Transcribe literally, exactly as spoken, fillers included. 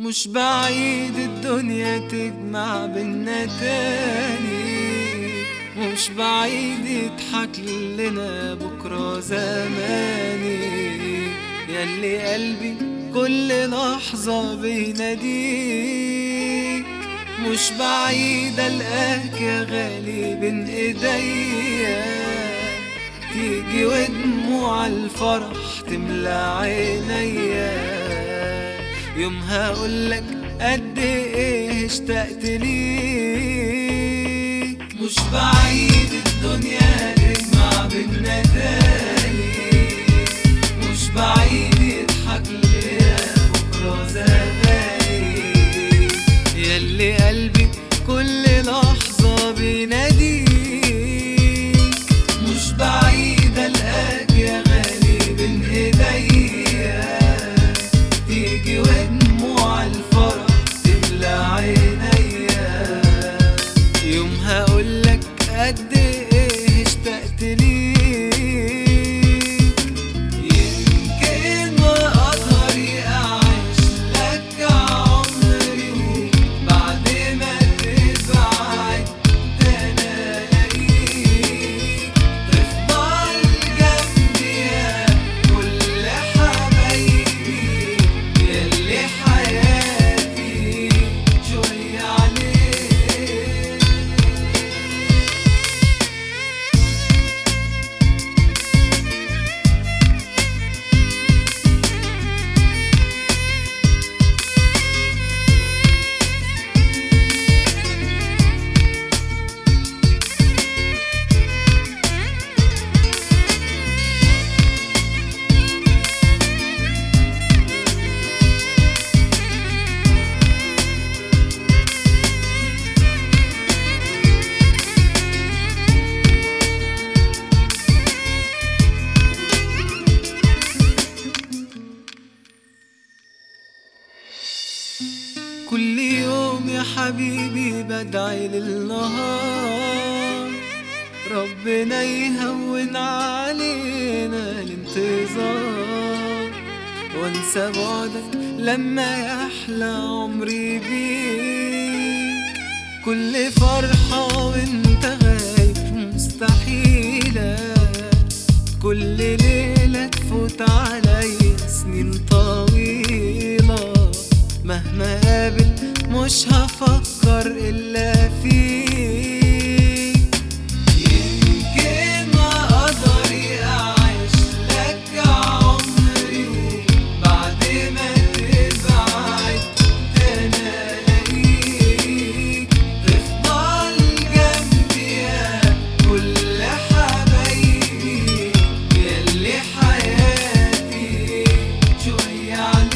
مش بعيد الدنيا تجمع بينا تاني، مش بعيد يضحك لنا بكرة زماني، ياللي قلبي كل لحظة بيناديك. مش بعيد ألقاك يا غالي بين ايديا، تيجي ودموع الفرح تملى عينيا، يومها اقولك قد ايه اشتقت ليك. مش بعيد الدنيا تجمع بينا تاني، مش بعيد يضحك ليا بكرة زماني، ياللي قلبي كل لحظة بيناديك. مش بعيد ألقاك يا غالي بين ايديا، تيجي ودموع الفرح تملى عينيا، يومها اقولك قد ايه اشتقت ليك. يمكن ما قدري اعيش لك عمري، بعد ما تبعد انا الاقيك، تفضل جنبي يا كل حبايبي، ياللي حياتي شوية عليك. كل يوم يا حبيبي بدعي للنهار، ربنا يهون علينا الانتظار، وانسى بعدك لما يحلى عمري بيك. كل فرحة وانت غايب مستحيلة، كل ليلة تفوت عليا سنين طويلة، مهما قابل مش هفكر إلا فيك. يمكن ما قدري أعيش لك عمري، بعد ما تبعد أنا ألاقيك، تفضل جنبي يا كل حبايبي، ياللي حياتي شوية عليك.